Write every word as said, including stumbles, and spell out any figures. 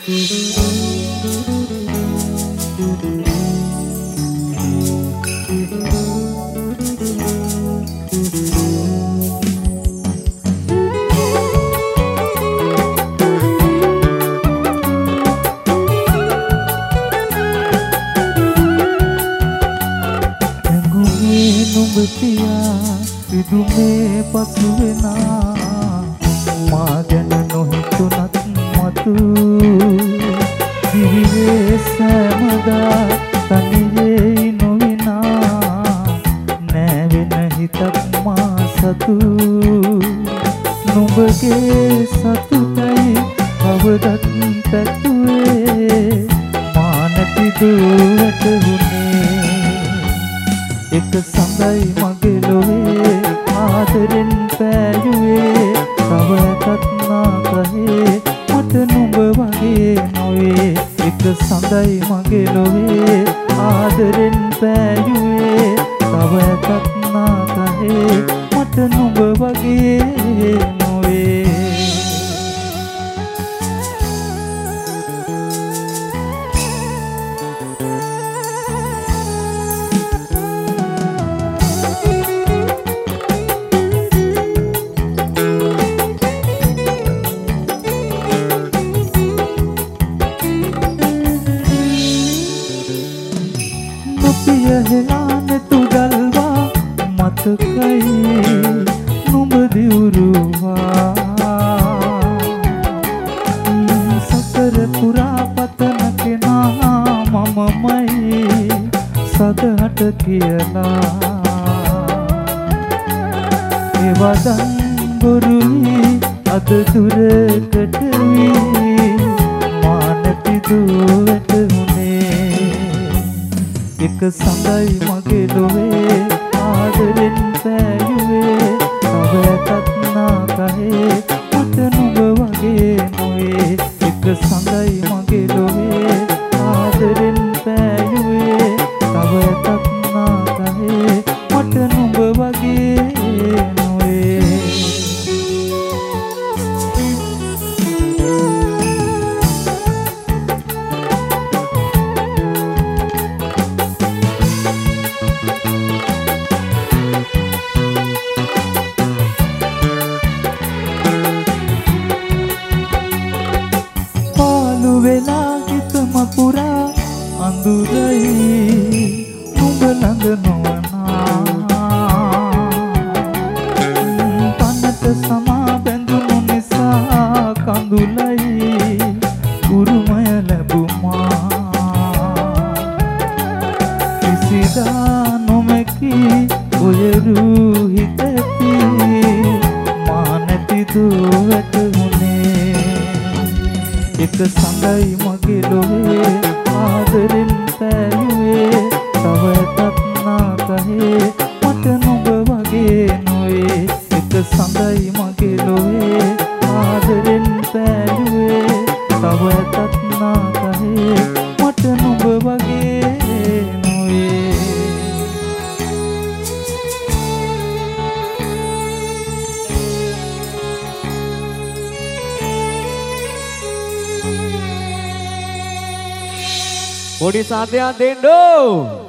විදුමේ පසු වෙනා මා ගැන නොහිතුනත් මතු දිවිවේ සෑමදා තනියේ නොවිනා නැවෙන හිතක් මා සතු නුඹගේ සතුටයි කවදත් පැතුවේ මා නැති දුවට වුණේ එක සඳයි මගේ ලොවේ ආදරෙන් පෑයුවේ තව එකත් නාකහේ මට නුඹ වගේ නොවේ එක සඳයි මගේ ලොවේ ආදරෙන් පෑයුවේ තව එකත් නාකහේ මට නුඹ වගේ නොවේ යහෙලාන තුඩල්වා මතකයි නුඹ දිවුරුවා සසර පුරා පතන කෙනා මමමයි සදහට කියලා එවදන් බොරුයි අද දුරකට වී මා නැති දුවට එක සඳයි මගේ ලොවේ ආදරෙන් පෑයුවේ තව එකත් නාකහේ මට නුඹ වගේ නොවේ එක සඳයි මගේ ලොවේ ආදරෙන් පෑයුවේ තව එකත් නාකහේ මට නුඹ වගේ නොවේ වෙලා හිතම පුරා අඳුරයි නුඹ ළඟ නොවනා පන්නට සමා බැඳුණු නිසා කඳුලයි උරුමය ලැබුමා කිසිදා නොමැකි ඔයරු හිතැති මා නැති දුවට එක සඳයි මගේ ලොවේ ආදරෙන් පෑයුවේ තව එකත් නාකහේ මට නුඹ වගේ නොවේ එක සඳයි මගේ ලොවේ ආදරෙන් පෑයුවේ තව එකත් නාකහේ මට නුඹ වගේ නොවේ Bodi saatnya Dendo.